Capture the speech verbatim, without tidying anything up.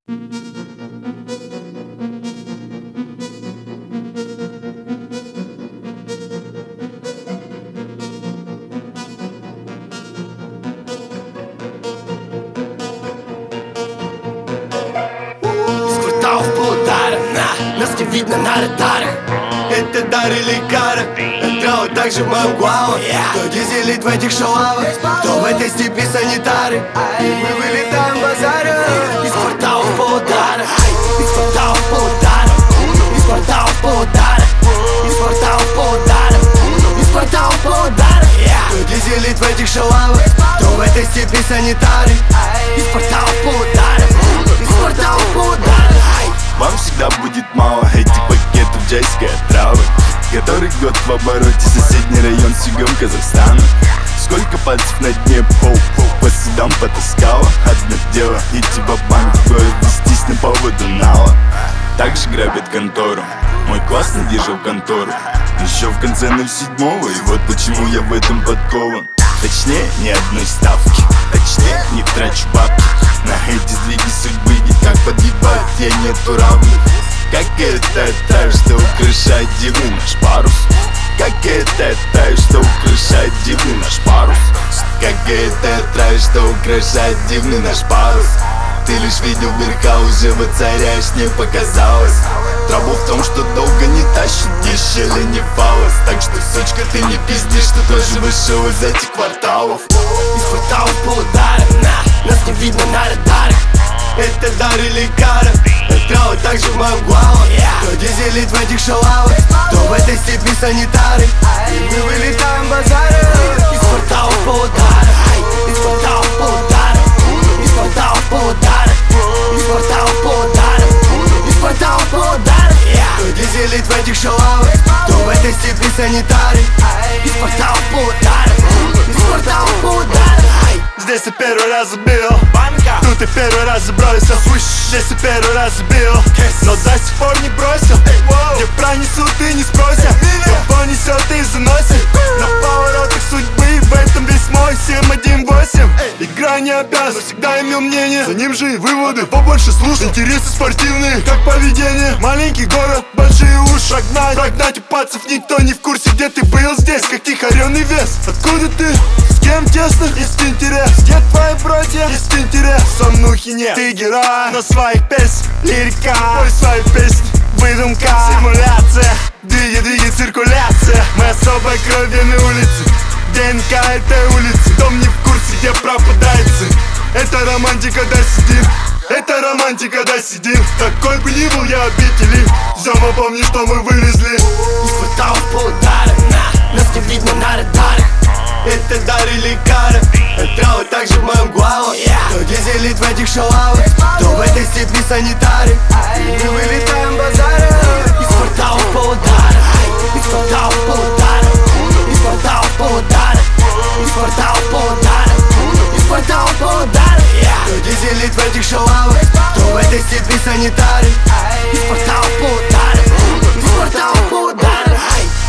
Кварталов по удара, на нас не видно на радарах. Это дар или кара, трава также в мою главу. Кто дизелит в этих шалавах, кто в этой степи санитары. Мы вылетаем базарю из кварталов по удара, из кварталов по удара, из кварталов по удара, из кварталов по удара, из кварталов по удара. Кто дизелит в этих шалавах, кто в этой степи санитары. Из кварталов по удара, из кварталов по удара. Вам всегда будет мало этих пакетов джайской отравы, который год в обороте соседний район с югом Казахстана. Сколько пальцев на дне пол, по судам потаскала. Одно дело идти в-банк, другое вестись на поводу нала. Также грабят контору, мой классный держал контору еще в конце ноль седьмого, и вот почему я в этом подкован. Точнее, ни одной ставки, точнее, не трачу бабки на эти сдвиги судьбы, и как подъебать я нету равных. Как это та, что украшает дивный наш парус? Как это та, что украшает дивный наш парус? Как это та, что украшает дивный наш парус? Ты лишь видел верха, уже воцаряешь, не показалось. Трабл в том, что долго не тащит дешевле не фалос. Так что, сучка, ты не пизди, что тоже вышел из этих кварталов. Из кварталов по ударам, на нас не видно на радарах. Это дар или кара, трава также в мою главу. Кто дизелит в этих шалавах, кто в этой степи санитары. Мы вылетаем базарю из кварталов по ударам, из кварталов по ударам, из кварталов по ударам, из кварталов по ударам, из кварталов по ударам. Кто дизелит в этих шалавах, кто в этой степи санитары. Из кварталов по ударам, из кварталов по ударам. Здесь я первый раз забил, тут и первый раз забросил. Здесь я первый раз забил, но до сих пор не бросил. Где пронесут и не спросят, кого несет и заносит. На поворотах судьбы, в этом весь мой семь один восемь. Игра не обязана, всегда имел мнение, за ним же и выводы. Побольше слушай, интересы спортивные, как поведение. Маленький город, большие уши, прогнать, прогнать у пацев никто не в курсе, где ты был здесь, как тихорёный вес. Откуда ты? С кем тесно? Есть интерес. Где твои братья? Есть интерес. Сомнухи нет. Ты герой, но своих песен лирика. Пой свои песни, выдумка, симуляция. Двиги, двиги, циркуляция. Мы особой кровью на улице. ДНК этой улицы. Дом не в курсе, где пропадает сын. Это романтика, да сидим. Это романтика, да сидим. Какой бы ни был я обители, Зёма, помни, что мы вылезли из кварталов по ударам, на нас не видно на радарах. Это дар или кара, трава также в мою главу. Кто дизелит в этих шалавах, кто в этой степи санитары. Мы вылетаем базарю из кварталов по ударам, из кварталов по ударам, из кварталов по ударам, из кварталов по ударам, из кварталов по ударам. Кто дизелит в этих шалавах, кто в этой степи санитары. Из кварталов по ударам, из кварталов по ударам.